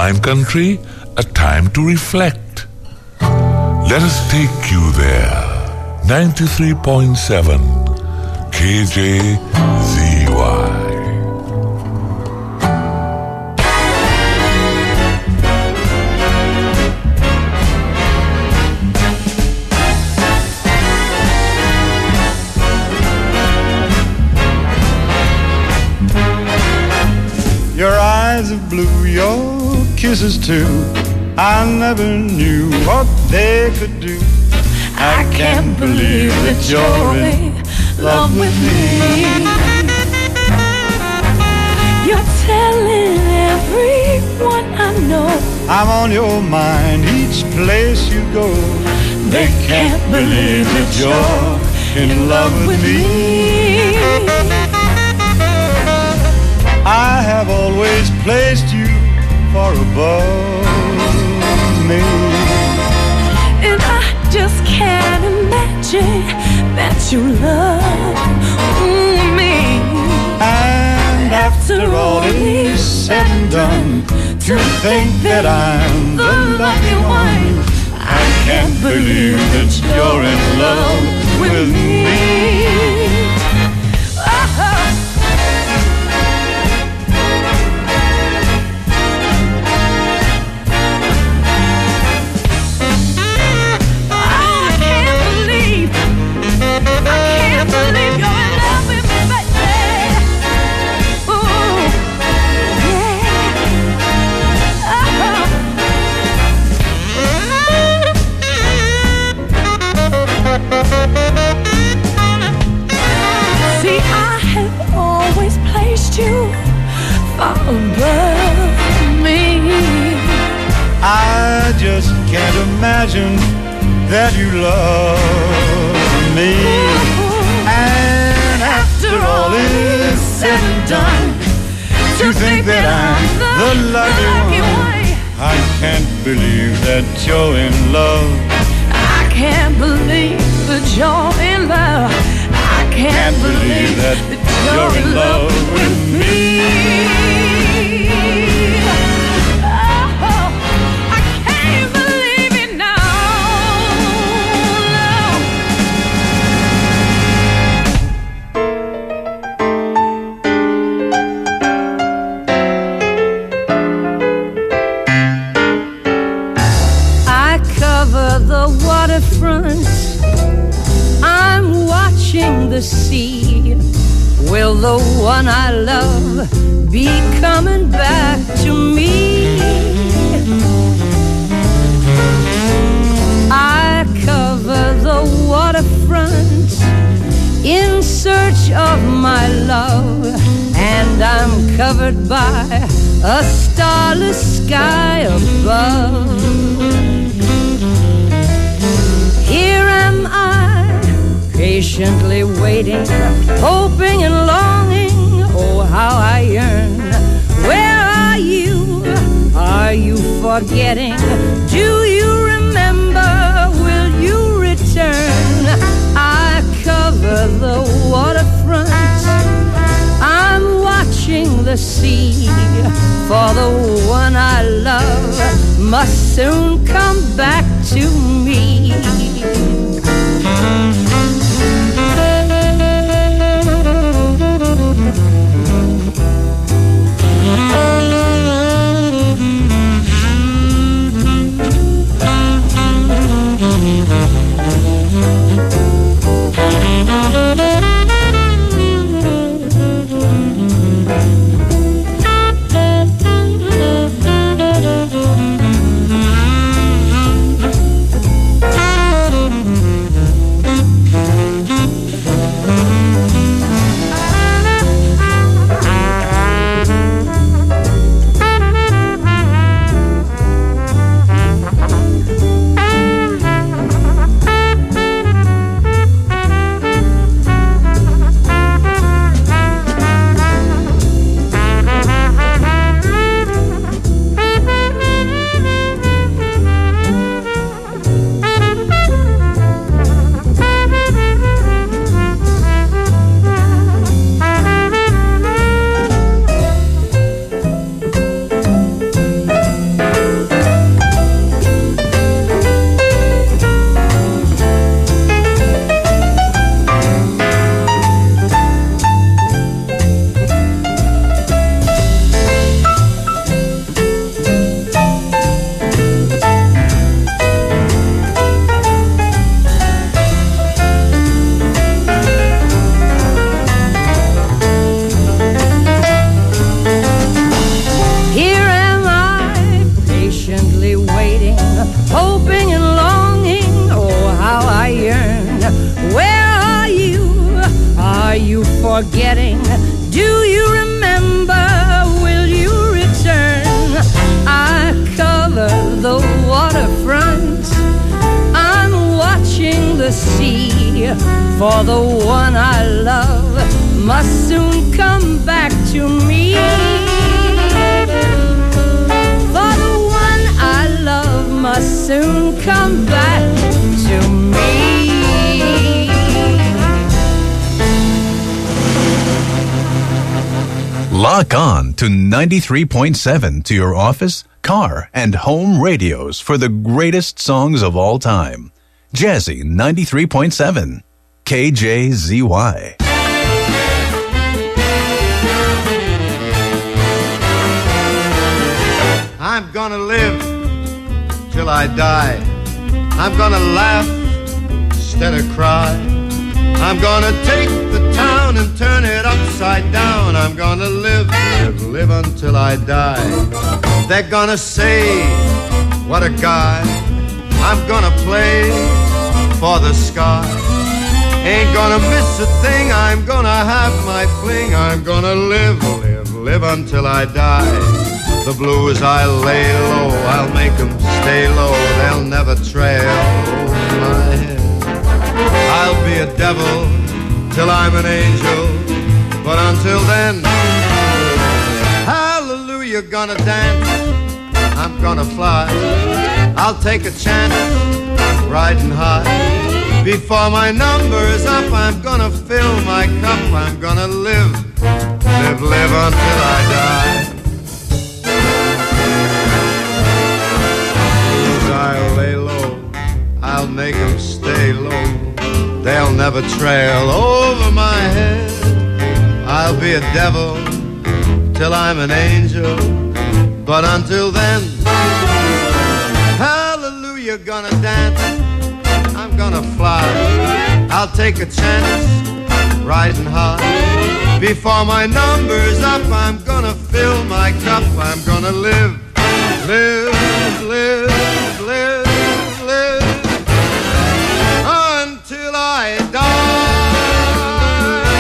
wine country, a time to reflect. Let us take you there. 93.7 KJZY. Your eyes of blue, your kisses too, I never knew what they could do. I can't believe that you're in love with me. You're telling everyone I know I'm on your mind each place you go. They can't believe that you're in love with me. I have always placed you far above me, and I just can't imagine that you love me. And after all is said and done, to think that I'm the lucky one, I can't believe that you're in love with me. See, I have always placed you far above me. I just can't imagine that you love me. And after all is said and done, to think that I'm the lucky one, I can't believe that you're in love. I can't believe that you're in love. I can't believe that you're in love with me. Oh, I can't believe it now. I cover the waterfront, I'm watching the sea. Will the one I love be coming back to me? I cover the waterfront in search of my love, and I'm covered by a starless sky above. Here am I, patiently waiting, hoping and longing, oh how I yearn. Where are you? Are you forgetting? Do you remember? Will you return? I cover the waterfront, I'm watching the sea, for the one I love must soon come back to me. for the one I love must soon come back to me. For the one I love must soon come back to me. Lock on to 93.7 to your office, car, and home radios for the greatest songs of all time. Jazzy 93.7, KJZY. I'm gonna live till I die. I'm gonna laugh instead of cry. I'm gonna take the town and turn it upside down. I'm gonna live until I die. They're gonna say, what a guy. I'm gonna play for the sky. Ain't gonna miss a thing. I'm gonna have my fling. I'm gonna live until I die. The blues I lay low, I'll make them stay low. They'll never trail over my head. I'll be a devil till I'm an angel, but until then, hallelujah, gonna dance, I'm gonna fly. I'll take a chance, riding high. Before my number is up, I'm gonna fill my cup. I'm gonna live until I die. I'll lay low, I'll make them stay low. They'll never trail over my head. I'll be a devil till I'm an angel, but until then, hallelujah, gonna dance, I'm gonna fly. I'll take a chance, rising high. Before my number's up, I'm gonna fill my cup. I'm gonna live until I die.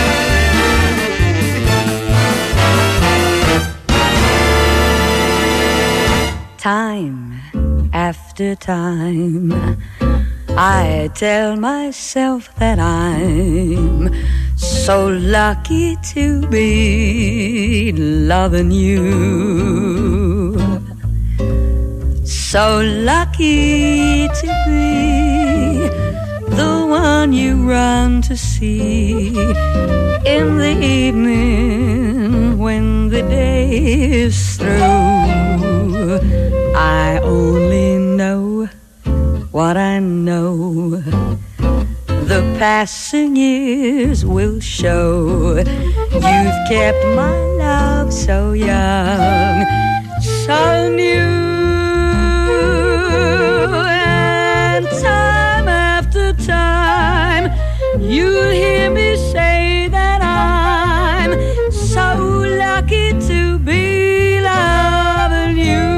Time after time, I tell myself that I'm so lucky to be loving you. So lucky to be the one you run to see in the evening when the day is through. I only know what I know. The passing years will show. You've kept my love so young, so new. And time after time, you'll hear me say that I'm so lucky to be loving you.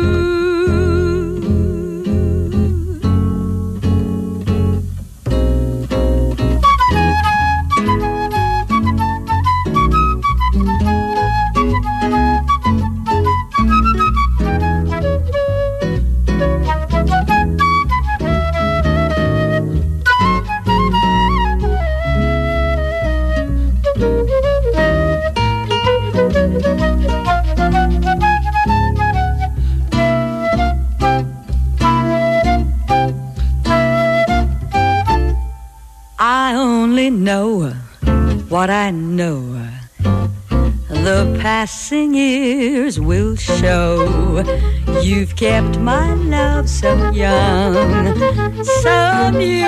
I only know what I know. The passing years will show. You've kept my love so young, so new.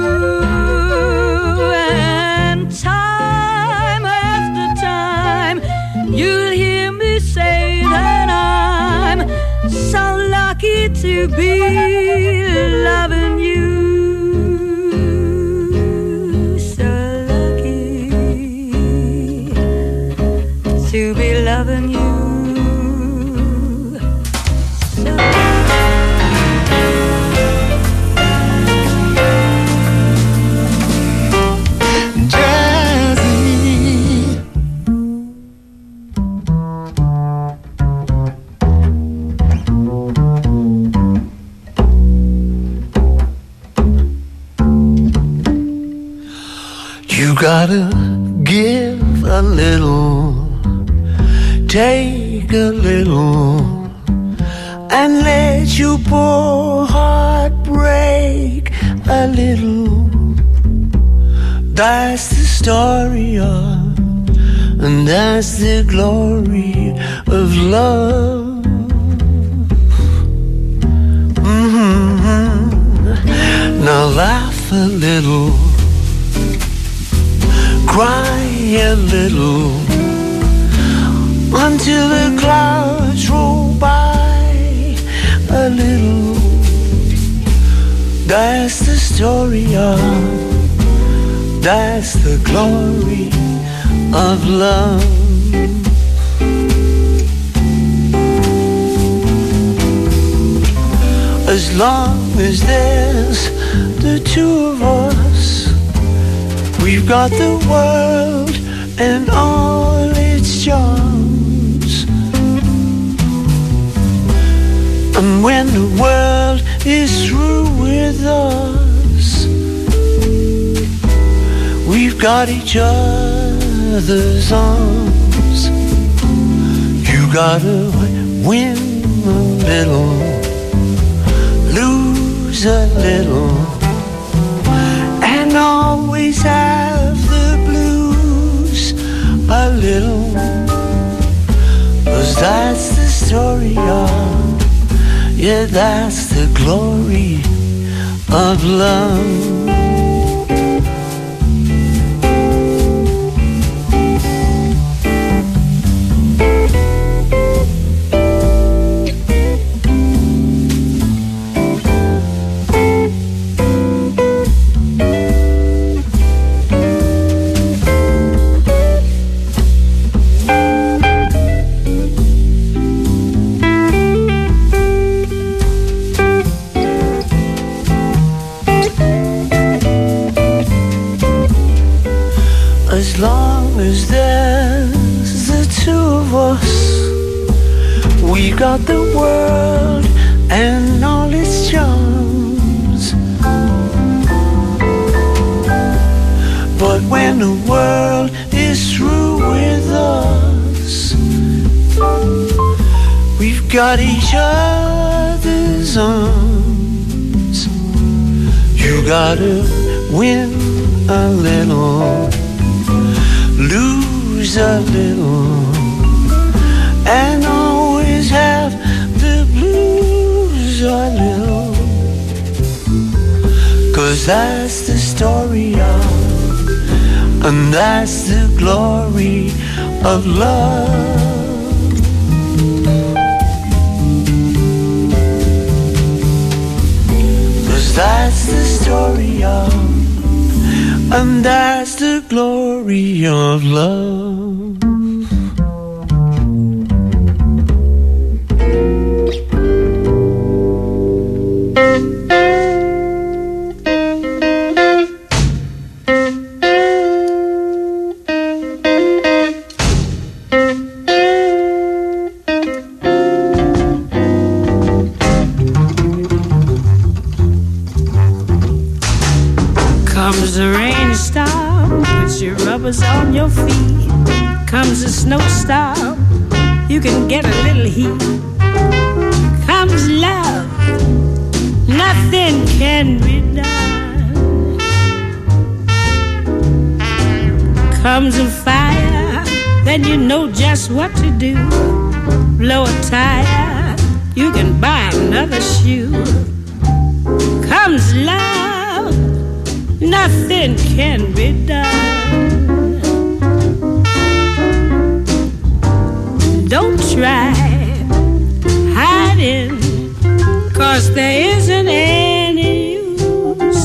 And time after time, you'll hear me say that I'm so lucky to be loving you. To be loving you. gotta give a little, take a little, and let your poor heart break a little. That's the story of, and that's the glory of love. Now laugh a little, cry a little, until the clouds roll by a little. That's the story of, that's the glory of love. As long as there's the two of us, we've got the world and all its charms. And when the world is through with us, we've got each other's arms. You gotta win a little, lose a little, and always have the blues a little. 'Cause that's the story of, yeah, that's the glory of love. As long as there's the two of us, we got the world and all its charms. But when the world is through with us, we've got each other's arms. You gotta win a little, lose a little, and always have the blues a little. 'Cause that's the story of, and that's the glory of love. 'Cause that's the story of, and that's the glory of love. Comes the rainstorm, puts your rubbers on your feet. Comes a snowstorm, you can get a little heat. Comes love, nothing can be done. Comes a fire, then you know just what to do. Blow a tire, you can buy another shoe. Comes love, nothing can be done. Don't try hiding, 'cause there isn't any use.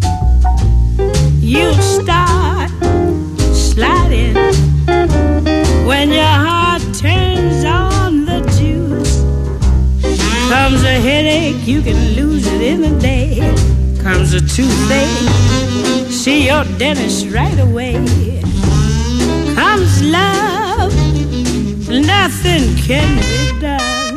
You'll start sliding when your heart turns on the juice. Comes a headache, you can lose it in a day. Comes a toothache, see your dentist right away. Comes love, nothing can be done.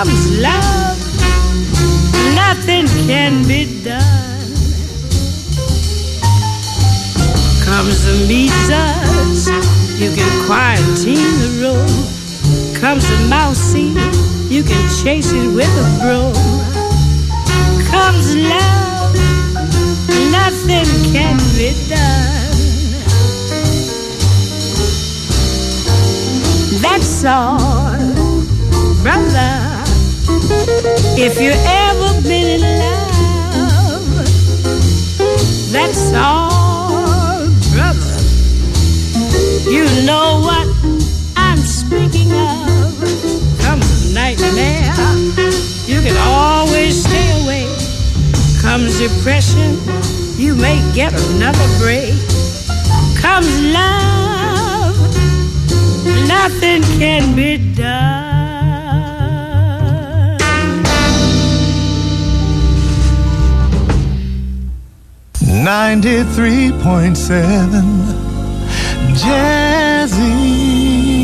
comes love, nothing can be done. Comes the meters, you can quarantine the room. Comes the mousey, you can chase it with a broom. Comes love, nothing can be done. That's all, brother. If you ever been in love, that's all, brother. You know what I'm speaking of. Comes a nightmare, you can always stay away. Comes depression, you may get another break. Comes love, nothing can be done. 93.7 Jazzy.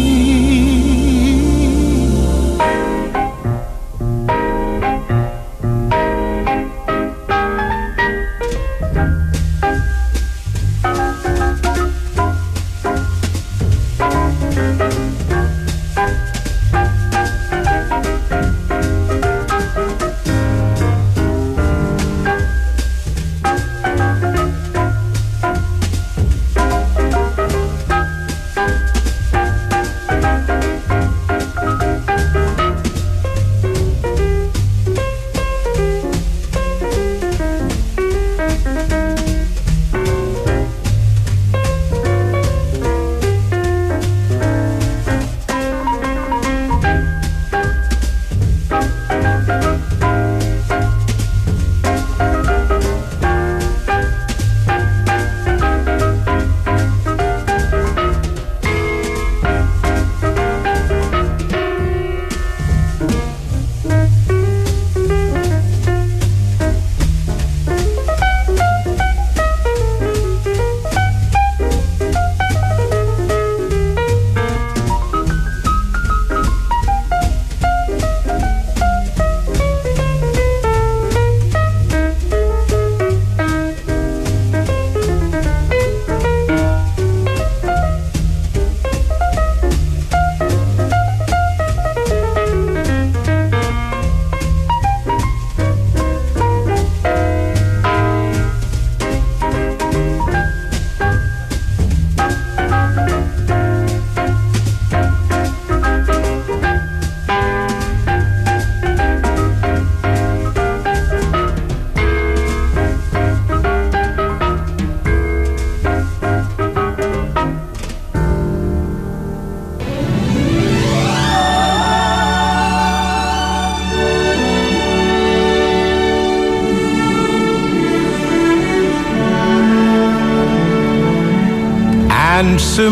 Answer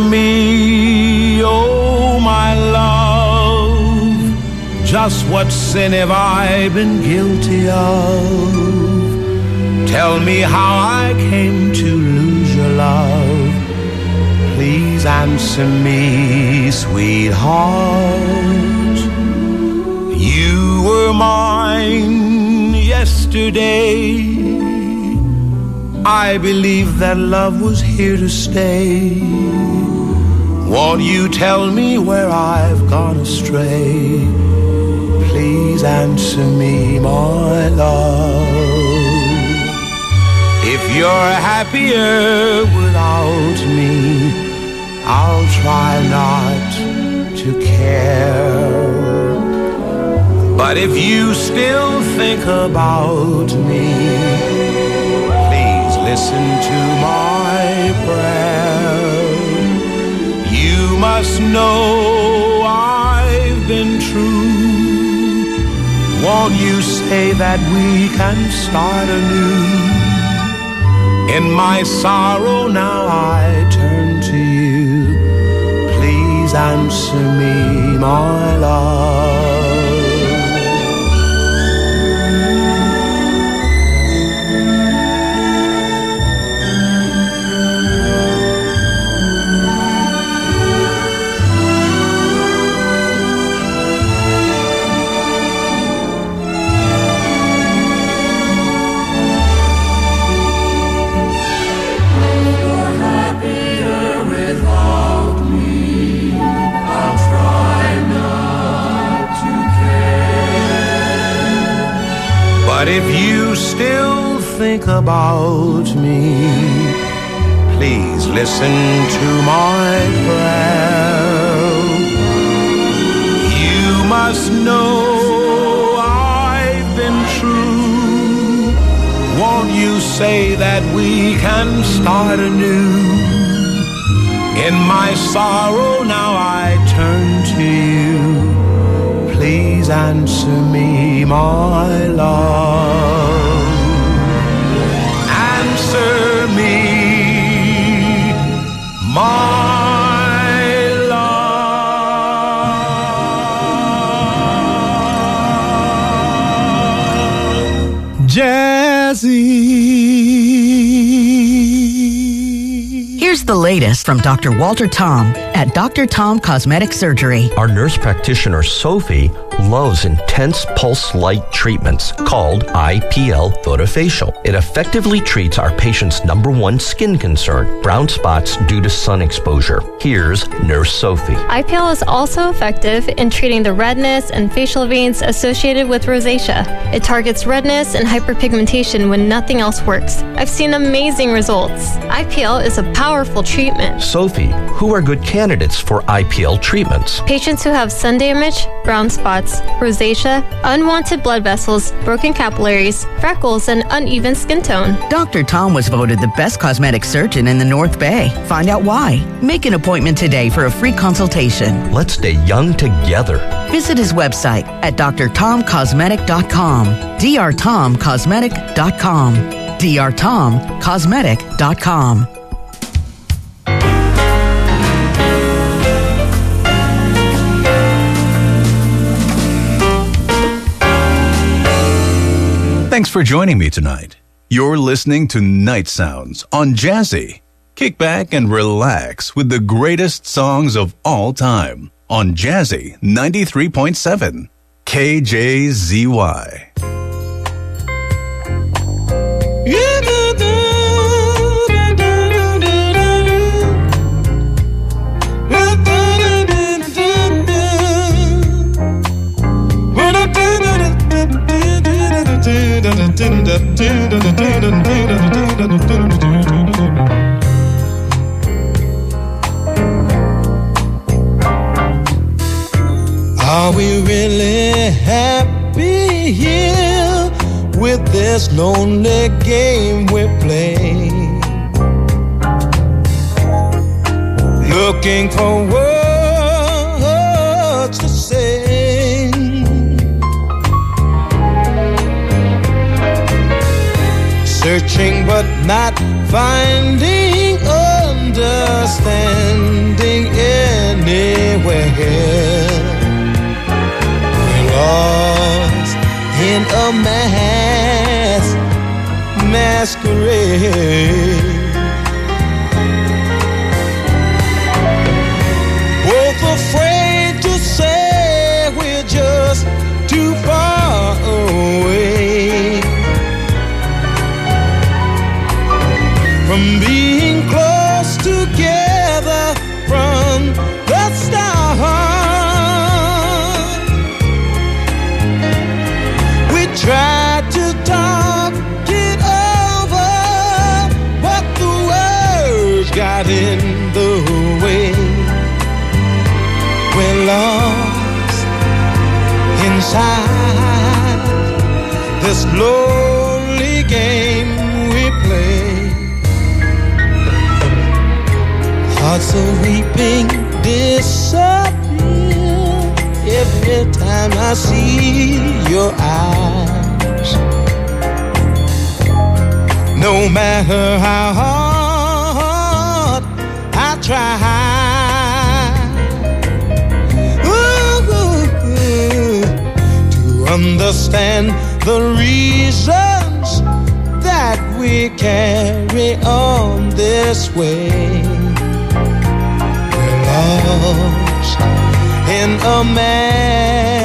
me, oh my love, just what sin have I been guilty of? Tell me how I came to lose your love. Please answer me, sweetheart. You were mine yesterday. I believe that love was here to stay. Won't you tell me where I've gone astray? Please answer me, my love. If you're happier without me, I'll try not to care. But if you still think about me, listen to my prayer. You must know I've been true. Won't you say that we can start anew? In my sorrow now I turn to you. Please answer me, my love. But if you still think about me, please listen to my prayer. You must know I've been true. Won't you say that we can start anew? In my sorrow now I turn to you. Please answer me, my love. Answer me, my love. Jazzy. Here's the latest from Dr. Walter Tom at Dr. Tom Cosmetic Surgery. Our nurse practitioner, Sophie, loves intense pulse light treatments called IPL Photofacial. It effectively treats our patient's #1 skin concern, brown spots due to sun exposure. Here's Nurse Sophie. IPL is also effective in treating the redness and facial veins associated with rosacea. It targets redness and hyperpigmentation when nothing else works. I've seen amazing results. IPL is a powerful treatment. Sophie, who are good candidates for IPL treatments? Patients who have sun damage, brown spots, rosacea, unwanted blood vessels, broken capillaries, freckles, and uneven skin tone. Dr. Tom was voted the best cosmetic surgeon in the North Bay. Find out why. Make an appointment today for a free consultation. Let's stay young together. Visit his website at drtomcosmetic.com. drtomcosmetic.com. drtomcosmetic.com. Thanks for joining me tonight. You're listening to Night Sounds on Jazzy. Kick back and relax with the greatest songs of all time on Jazzy 93.7 KJZY. Are we really happy here with this lonely game we play? Looking for words to say, searching but not finding understanding anywhere. We're lost in a masquerade. Both afraid to say we're just too far away from being close together from the start. We tried to talk it over, but the words got in the way. We're lost inside this lonely game we play. Hearts are weeping disappear every time I see your eyes. No matter how hard I try, to understand the reasons that we carry on this way. We're lost in a